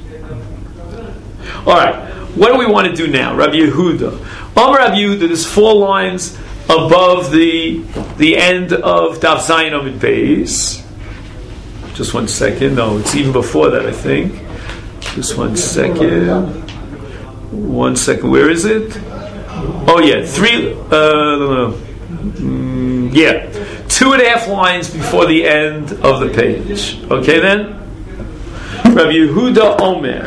All right, what do we want to do now? Rabbi Yehuda. Amar Rabbi Yehuda, there's 4 lines above the end of Daf Zayin Amud Beis. Just 1 second. No, it's even before that, I think. Just 1 second. 1 second. Where is it? Oh yeah, 2.5 lines before the end of the page. Okay then? Rabbi Yehuda Omer.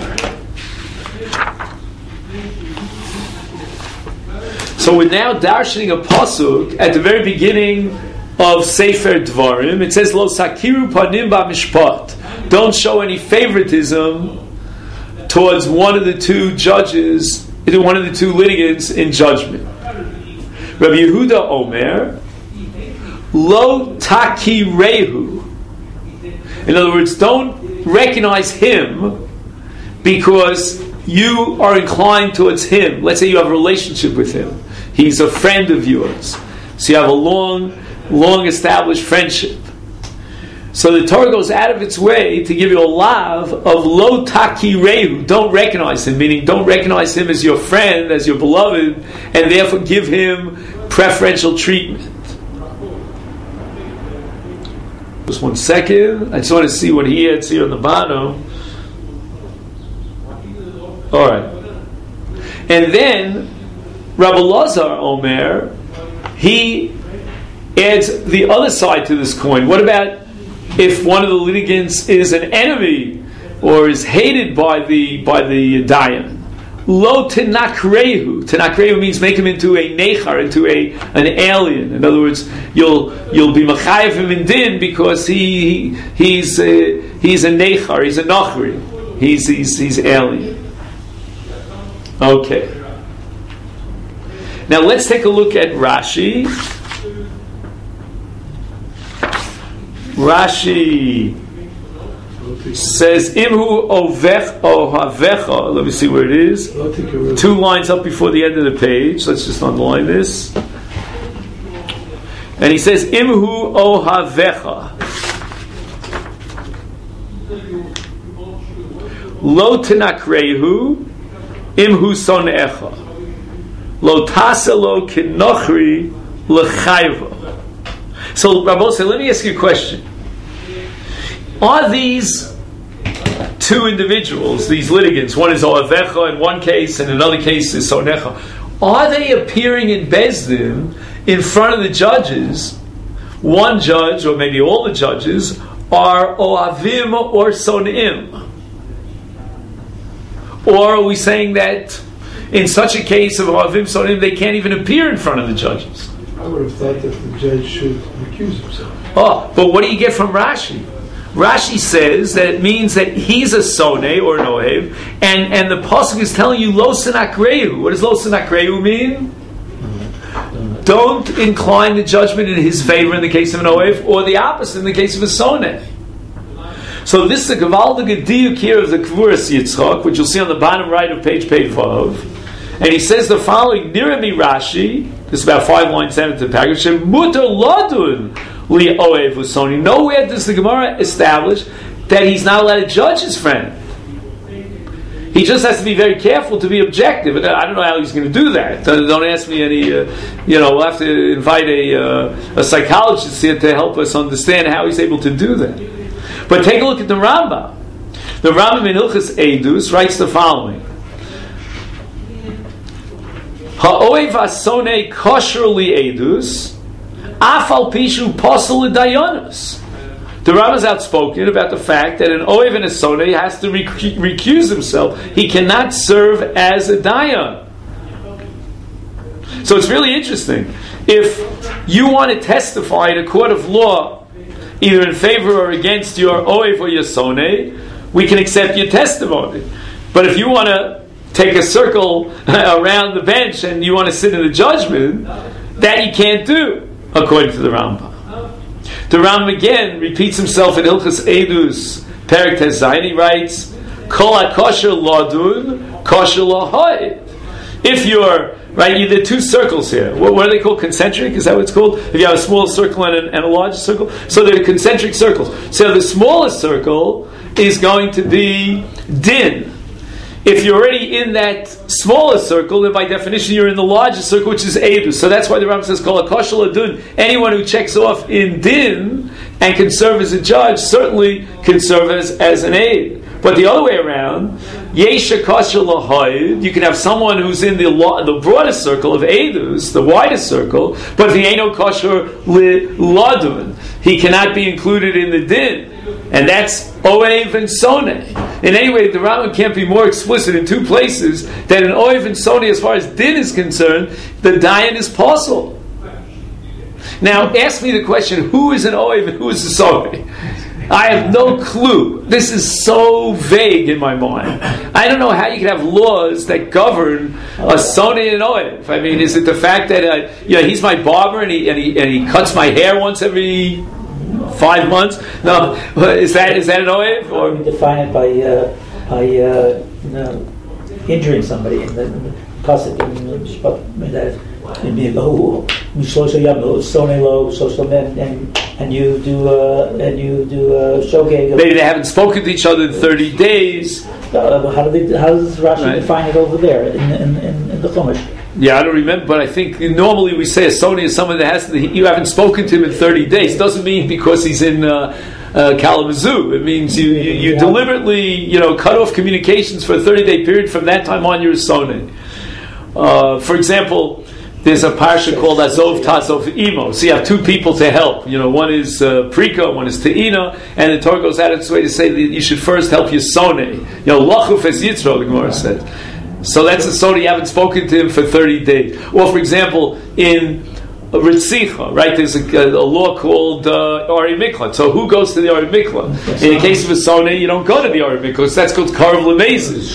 So we're now darshaning a pasuk at the very beginning of Sefer Dvarim. It says, Lo sakiru panim b'mishpat. Don't show any favoritism towards one of the 2 judges, one of the 2 litigants in judgment. Rabbi Yehuda Omer, Lo takirehu. In other words, don't recognize him because you are inclined towards him. Let's say you have a relationship with him. He's a friend of yours. So you have a long established friendship. So the Torah goes out of its way to give you a lav of lo takirehu. Don't recognize him, meaning don't recognize him as your friend, as your beloved, and therefore give him preferential treatment. Just 1 second. I just want to see what he adds here on the bottom. All right. And then Rabbi Lazar Omer, he adds the other side to this coin. What about if one of the litigants is an enemy or is hated by the dayan? Lo tenakrehu. Tenakrehu means make him into a nechar, into an alien. In other words, you'll be machayev him in din because he's a nechar, he's a nachri, he's alien. Okay. Now let's take a look at Rashi. Rashi says, Imhu ovech ohavecha. Let me see where it is. 2 lines up before the end of the page. Let's just underline this. And he says, Imhu ohavecha. Lo tenakrehu imhu sonecha. Lo taselo kinochri lechayva. So, Rabbi, let me ask you a question. Are these 2 individuals, these litigants, one is Oavecha in one case and another case is Sonecha, are they appearing in Beis Din in front of the judges? One judge, or maybe all the judges, are Oavim or Sonim? Or are we saying that in such a case of Oavim Sonim, they can't even appear in front of the judges? I would have thought that the judge should recuse himself. Oh, but what do you get from Rashi? Rashi says that it means that he's a soneh or an ohev, and the pasuk is telling you lo senakrehu. What does lo senakrehu mean? Don't incline the judgment in his favor in the case of an ohev, or the opposite in the case of a soneh. So this is a gewaldige diuk here of the Kvuras Yitzchak, which you'll see on the bottom right of page Vav. And he says the following, Nirami Rashi, this is about 5 lines down into the package, Mutar Ladun Li Oev Usoni. Nowhere does the Gemara establish that he's not allowed to judge his friend. He just has to be very careful to be objective. I don't know how he's going to do that. Don't ask me any, we'll have to invite a psychologist here to help us understand how he's able to do that. But take a look at the Rambam. The Rambam in Hilchos Eidus writes the following. Ha'oev asonei kosher li edus, afal pishu posel l'dayanus. The Rambam is outspoken about the fact that an oev and a sonei has to recuse himself. He cannot serve as a dayan. So it's really interesting. If you want to testify in a court of law, either in favor or against your oev or your sonei, we can accept your testimony. But if you want to take a circle around the bench and you want to sit in the judgment, that you can't do, according to the Rambam. The Rambam again repeats himself in Hilchos Eidus, Perek Tes Zayin. He writes, Kol HaKosher Ladun, Kosher Lahoid. If you're, right, there are 2 circles here. What are they called? Concentric? Is that what it's called? If you have a small circle and a larger circle? So they're concentric circles. So the smallest circle is going to be din. If you're already in that smaller circle, then by definition you're in the larger circle, which is Eidus. So that's why the Rambam says, Kol HaKosher Ladun. Anyone who checks off in din and can serve as a judge certainly can serve as an aid. But the other way around, Yesha Kosher Lahoid, you can have someone who's in the broadest circle of Eidus, the widest circle, but if he ain't no Kosher Ladun, he cannot be included in the din. And that's Oev and Soneh. In any way, the Rambam can't be more explicit in 2 places that in Oev and Soneh, as far as din is concerned, the dayan is possible. Now, ask me the question, who is an Oev and who is a Soneh? I have no clue. This is so vague in my mind. I don't know how you can have laws that govern a Soneh and Oev. I mean, is it the fact that he's my barber and he cuts my hair once every 5 months? No, is that an Oev? Or we define it by injuring somebody in the pasuk and you do shogeg. Maybe they haven't spoken to each other in 30 days. How does Rashi define it over there in the Chumash? Yeah, I don't remember, but I think normally we say a soneh is someone that you haven't spoken to him in 30 days. It doesn't mean because he's in Kalamazoo. It means you deliberately cut off communications for a 30-day period. From that time on, you're a soneh. For example, there's a parsha called Azov Tazov Imo. So you have 2 people to help. One is Prika, one is Te'ina, and the Torah goes out of its way to say that you should first help your soneh. Lachuf es Yitzro, the Gemara says. So that's a soneh you haven't spoken to him for 30 days. Or, for example, in Ritzicha, right? There's a law called Ari Mikla. So who goes to the Ari Mikla? In the case of a soneh, you don't go to the Ari Mikla. That's called Karv Lemezes.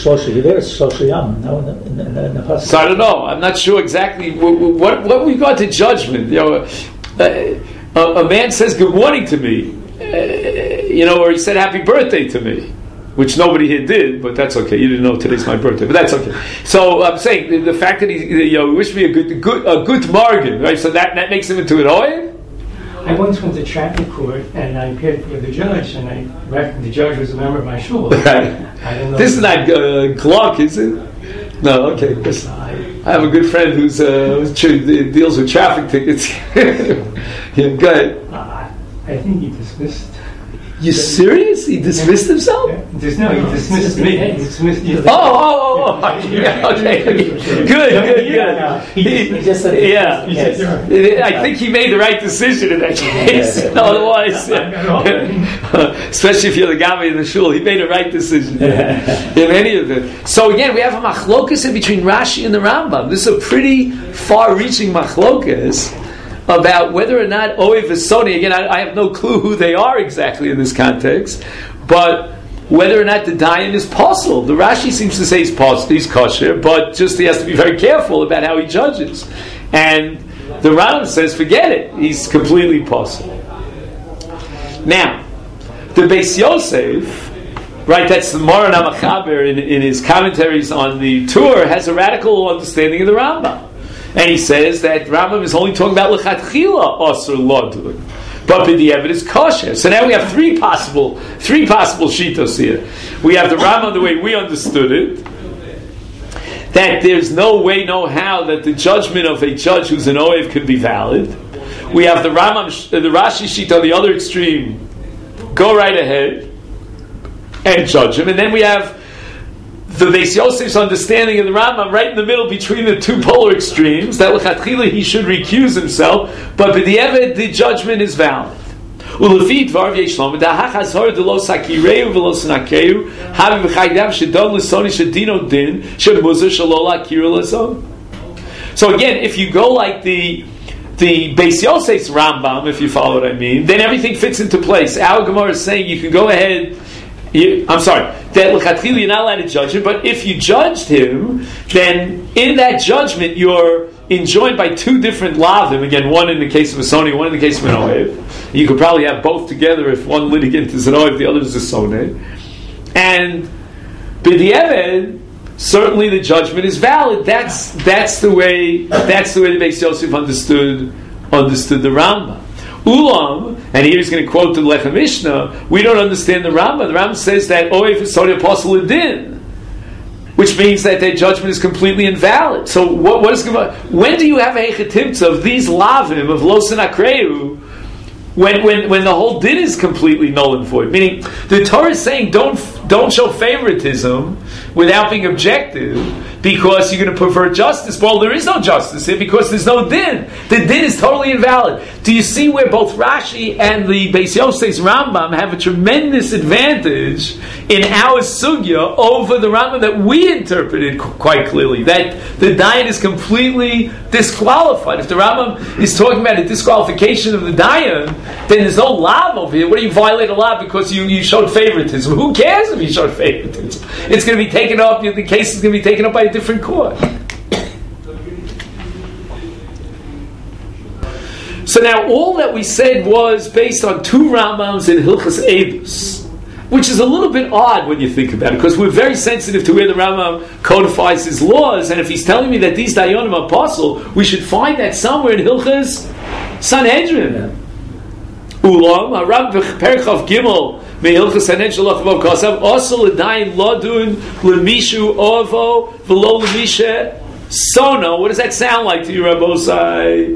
So I don't know. I'm not sure exactly what we got to judgment. A man says good morning to me. or he said happy birthday to me, which nobody here did, but that's okay. You didn't know today's my birthday, but that's okay. So I'm saying the fact that he wished me a good bargain, right? So that makes him into an oil. I once went to traffic court and I appeared for the judge, and I reckoned the judge was a member of my shul. Right. I don't know. This is not Glock, is it? No, okay. I have a good friend who deals with traffic tickets. Yeah, go ahead. I think he dismissed. You serious? He dismissed himself? No, he dismissed me. He dismissed you. Oh. Yeah, okay. Good. He just said I think he made the right decision in that case. Otherwise, especially if you're the guy in the shul, he made the right decision in any of it. So again, we have a machlokas in between Rashi and the Rambam. This is a pretty far-reaching machlokas about whether or not Oev is Sony. Again, I have no clue who they are exactly in this context, but whether or not the dayan is possible. The Rashi seems to say he's kosher, but just he has to be very careful about how he judges. And the Rambam says, forget it, he's completely possible. Now, the Beis Yosef, right, that's the Moran HaMachaber in his commentaries on the Tur, has a radical understanding of the Rambam. And he says that Rambam is only talking about lechatchila asur lodun, but b'diavad is kosher. So now we have three possible shitos here. We have the Rambam the way we understood it, that there's no way, no how that the judgment of a judge who's an oev could be valid. We have the Rashi shita on the other extreme. Go right ahead and judge him, and then we have the Beis Yosef's understanding of the Rambam right in the middle between the two polar extremes, that l'chatchila he should recuse himself, but b'diavad the judgment is valid. Ulefi dvar v'yeshlom da'hachas hor de lo sakireu v'lo snakeu havi v'chaydav shedon l'soni shedino din shedmuzah shelo lakiru l'son. So again, if you go like the Beis Yosef's Rambam, if you follow what I mean, then everything fits into place. Our Gemara is saying you can go ahead. That l'chatchila you're not allowed to judge him, but if you judged him, then in that judgment you're enjoined by two different lavim. Again, one in the case of a soni, one in the case of an oev. You could probably have both together if one litigant is an oev, the other is a soni. And b'diavad, certainly the judgment is valid. That's the way the Beis Yosef understood the Rambam. Ulam, and here he's going to quote the Lechem Mishnah, we don't understand the Rambam. The Rambam says that Oev is Sodi Apostle Adin, which means that their judgment is completely invalid. So what is going on? When do you have a Hechatimtza of these Lavim, of Losin Akreu, when the whole din is completely null and void? Meaning, the Torah is saying don't show favoritism without being objective, because you're going to pervert justice. Well, there is no justice here because there's no din. The din is totally invalid. Do you see where both Rashi and the Beis Yosef's Rambam have a tremendous advantage in our sugya over the Rambam that we interpreted quite clearly? That the dayan is completely disqualified. If the Rambam is talking about a disqualification of the dayan, then there's no lav over here. What do you violate a lav because you showed favoritism? Who cares if you showed favoritism? It's going to be taken up. The case is going to be taken up by a different court. So now all that we said was based on two Rambams in Hilchas Eibus, which is a little bit odd when you think about it, because we're very sensitive to where the Rambam codifies his laws, and if he's telling me that these Dayanim are apostle, we should find that somewhere in Hilchas Sanhedrin. Ulam, Arab Perchav Gimel, Me'ilchas Sanhedrin Shalach Vav Kasav, also l'dayin lodun l'mishu ovo v'lo l'misha sono. What does that sound like to you, Rabbosai?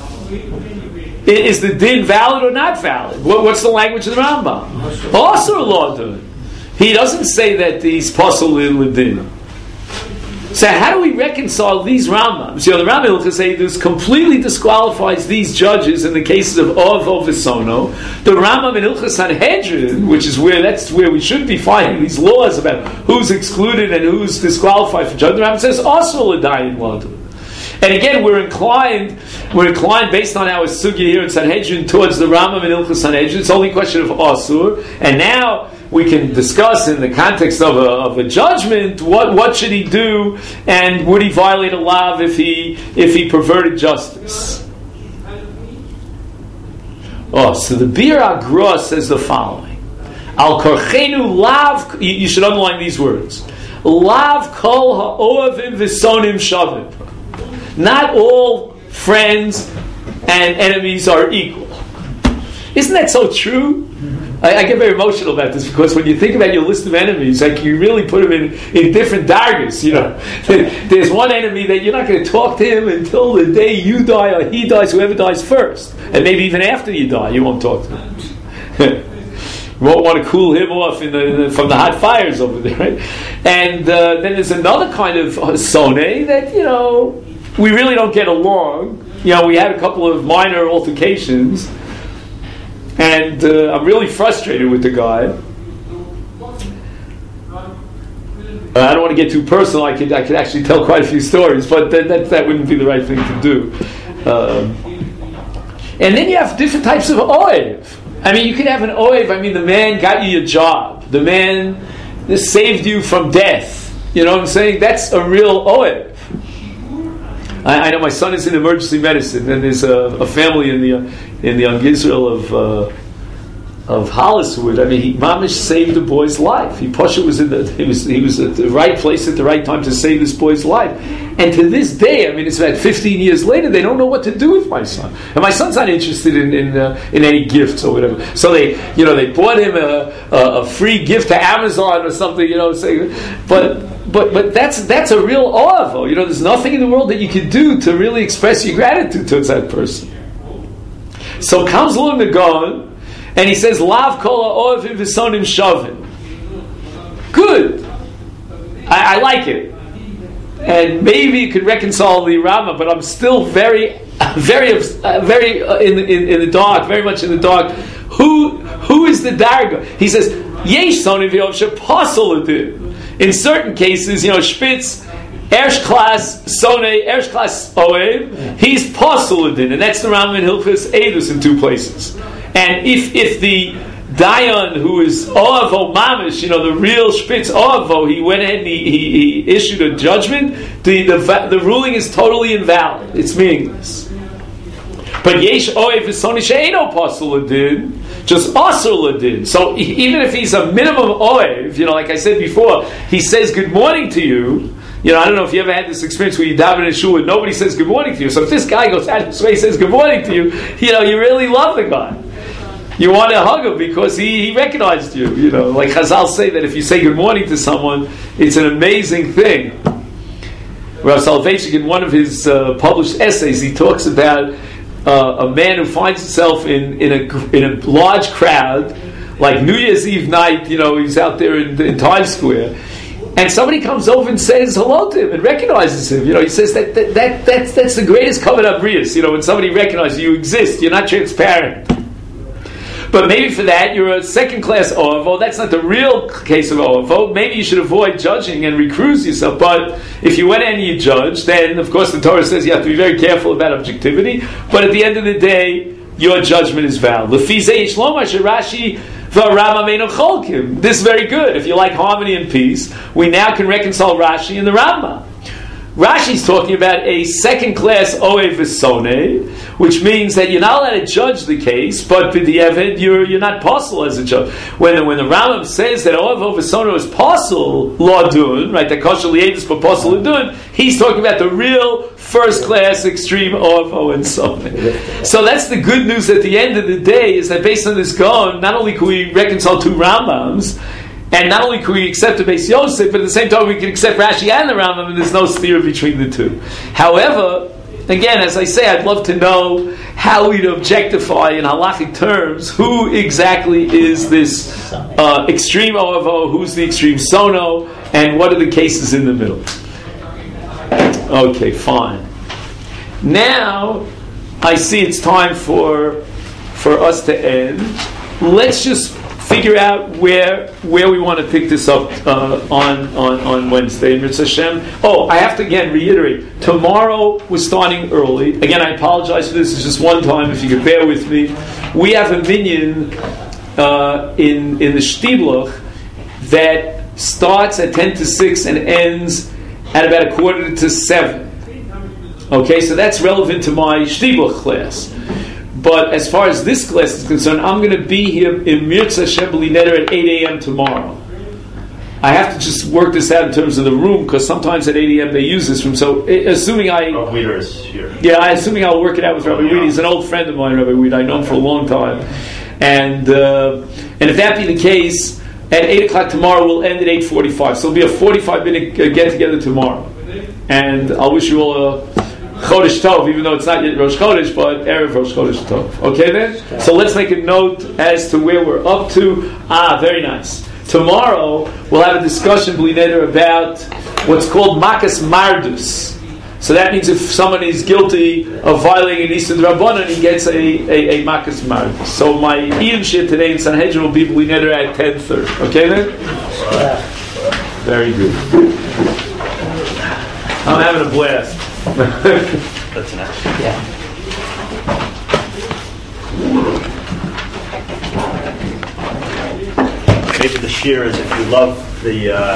Is the din valid or not valid? What's the language of the Rambam? Also lodun. He doesn't say that he's posel l'din. So how do we reconcile these Rambams? The Rambam will say this completely disqualifies these judges in the cases of Ovo Visono. The Rambam in Hilchas Sanhedrin, which is that's where we should be finding these laws about who's excluded and who's disqualified for judgment. The Rambam says also l'dayin lodun. And again, we're inclined based on our sugya here in Sanhedrin towards the Rambam in Hilchas Sanhedrin. It's only a question of asur, and now we can discuss in the context of a judgment what should he do, and would he violate a lav if he perverted justice? Oh, so the Bir Agra says the following: Al korchenu lav. You should underline these words: Lav kol ha'oavim v'sonim shavim. Not all friends and enemies are equal. Isn't that so true? I get very emotional about this because when you think about your list of enemies, like you really put them in different dargers. You know, there's one enemy that you're not going to talk to him until the day you die or he dies, whoever dies first, and maybe even after you die, you won't talk to him. You won't want to cool him off from the hot fires over there, right? And then there's another kind of sone that we really don't get along. We had a couple of minor altercations. And I'm really frustrated with the guy. I don't want to get too personal. I could actually tell quite a few stories, but that wouldn't be the right thing to do. And then you have different types of oev. I mean, you could have an oev. I mean, the man got you your job. The man saved you from death. You know what I'm saying? That's a real oev. I know my son is in emergency medicine, and there's a family in the Young Israel of Holliswood. I mean, Mamish saved the boy's life. He was at the right place at the right time to save this boy's life. And to this day, I mean, it's about 15 years later, they don't know what to do with my son. And my son's not interested in any gifts or whatever. So they bought him a free gift to Amazon or something. But that's a real oavo. There's nothing in the world that you can do to really express your gratitude towards that person. So comes along the Gaon, and he says, Lav kol ha'oavim v'sonim shavim. Good. I like it. And maybe you could reconcile the Rama, but I'm still very in the dark, very much in the dark. Who is the darga? He says, Yesh sonim v'yov she'pasol adin. In certain cases, Spitz, Ersh class Sone, Ersh class Oev, he's Pasuludin, and that's the Rambam in Hilchos Eidus in two places. And if the Dayan, who is Oavo Mamish, the real Spitz Oavo, he went ahead and he issued a judgment, the ruling is totally invalid. It's meaningless. But Yesh Oev is Sone She'eno Pasuludin, just Asur Ladin. So even if he's a minimum Oev, like I said before, he says good morning to you. I don't know if you ever had this experience where you daven in shul and nobody says good morning to you. So if this guy goes out of his way and says good morning to you, you really love the guy. You want to hug him because he recognized you. Like Chazal say that if you say good morning to someone, it's an amazing thing. Rav Soloveitchik, in one of his published essays, he talks about a man who finds himself in a large crowd, like New Year's Eve night. He's out there in Times Square. And somebody comes over and says hello to him and recognizes him. He says that's the greatest kavod abrius. When somebody recognizes you exist, you're not transparent. But maybe for that you're a second-class OFO. That's not the real case of OFO. Maybe you should avoid judging and recruise yourself. But if you went and you judge, then of course the Torah says you have to be very careful about objectivity. But at the end of the day, your judgment is valid. This is very good. If you like harmony and peace, we now can reconcile Rashi and the Rambam. Rashi's talking about a second-class Oev V'Soneh, which means that you're not allowed to judge the case, but b'di'evid you're not possible as a judge. When the Rambam says that Oev V'Soneh is possible ladun, right? That kosher liedus but possible ladun, he's talking about the real first-class extreme Oev and Soneh. So that's the good news at the end of the day, is that based on this Gaon, not only can we reconcile two Rambams, and not only can we accept the Beis Yosef, but at the same time we can accept Rashi and the Rambam, and there's no steer between the two. However, again, as I say, I'd love to know how we'd objectify in halachic terms who exactly is this extreme Oavo, who's the extreme Sono, and what are the cases in the middle. Okay, fine. Now, I see it's time for us to end. Let's just figure out where we want to pick this up on Wednesday. Mitzvah Hashem. Oh, I have to again reiterate. Tomorrow we're starting early. Again, I apologize for this. It's just one time. If you could bear with me, we have a minyan in the Shtibluch that starts at 10 to 6 and ends at about 6:45 to 7. Okay, so that's relevant to my Shtibluch class. But as far as this class is concerned, I'm going to be here in Mirza Hashem B'li Neder at 8 a.m. tomorrow. I have to just work this out in terms of the room, because sometimes at 8 a.m. they use this room. So, assuming Weeder is here. Yeah, assuming I'll work it out with Rabbi Weed. He's an old friend of mine, Rabbi Weed. I know him for a long time. And if that be the case, at 8 o'clock tomorrow, we'll end at 8:45. So it'll be a 45-minute get-together tomorrow. And I'll wish you all a Chodesh Tov, even though it's not yet Rosh Chodesh, but Erev Rosh Chodesh Tov. Okay then? So let's make a note as to where we're up to. Very nice. Tomorrow, we'll have a discussion, B'li Neder, about what's called Makas Mardus. So that means if someone is guilty of violating an Issa D'Rabbanan, he gets a Makas Mardus. So my Iyun Shir today in Sanhedrin will be B'li Neder at 10:30. Okay then? Very good. I'm having a blast. That's next. Yeah. Maybe the shear is if you love the